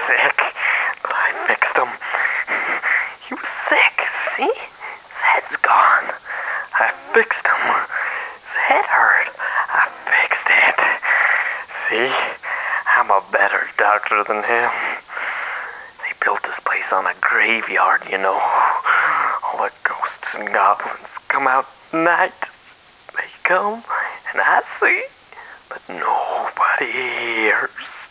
sick, but I fixed him. He was sick, see? His head's gone. I fixed him. His head hurt. I fixed it. See? I'm a better doctor than him. They built this place on a graveyard, you know. All the ghosts and goblins come out at night. They come, and I see, but nobody hears.